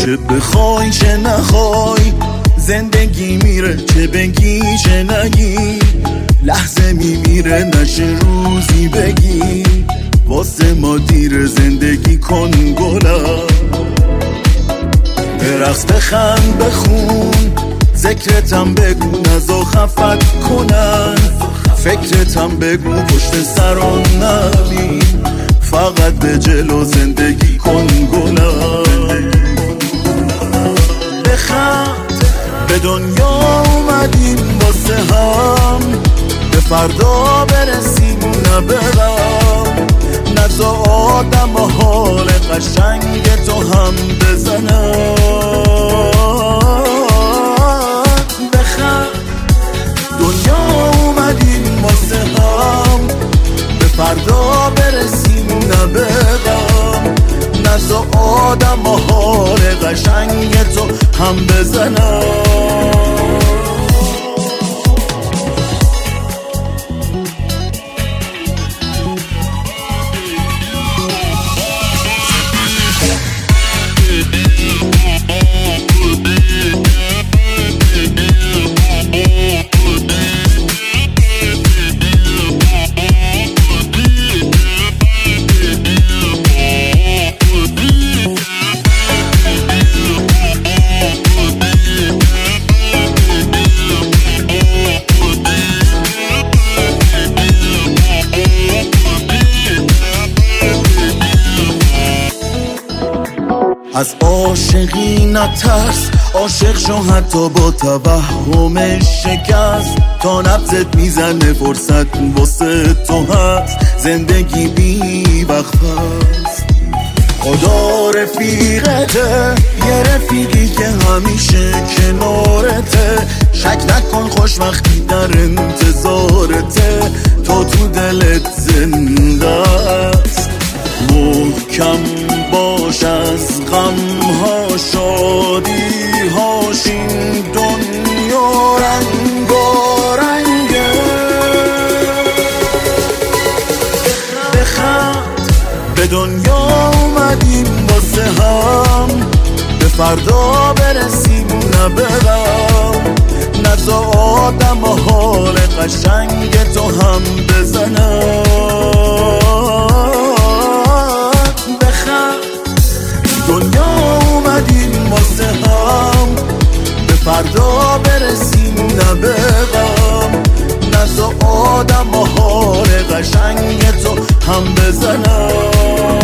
چه بخوای چه نخوای زندگی میره، چه بگی چه نگی لحظه میمیره، نشه روزی بگی واسه ما دیر، زندگی کن گلم. برقص بخند بخون ذکرتم بگو نزا خفت کنن، فکرتم بگو پشت سران نبین، فقط به جلو زندگی کن گلم. بخند به دنیا اومدیم واسه هم، به فردا برسیم نه به غم، نزا آدم و حال قشنگ تو هم بزنم. بخند دنیا اومدیم واسه هم، به فردا برسیم نه به غم، نزا آدم و حال قشنگ تو هم بزنم. از عاشقی نترس، عاشق شو حتی با توهم شکست، تا نبضت میزنه فرصت واسه تو هست، زندگی بی وقت هست. خدا رفیقته، یه رفیقی که همیشه کنارته، شک نکن خوشبختی در انتظارته، تو دلت زنده است. محکم باش از غم ها شادی هاش، این دنیا رنگارنگه. بخند به دنیا اومدیم واسه هم، به فردا برسیم نه به غم، نزا آدم و حال قشنگ تو هم بزنم. دنیا اومدیم واسه هم، به فردا برسیم نه به غم، نزا آدم و حال قشنگ تو هم بزنم.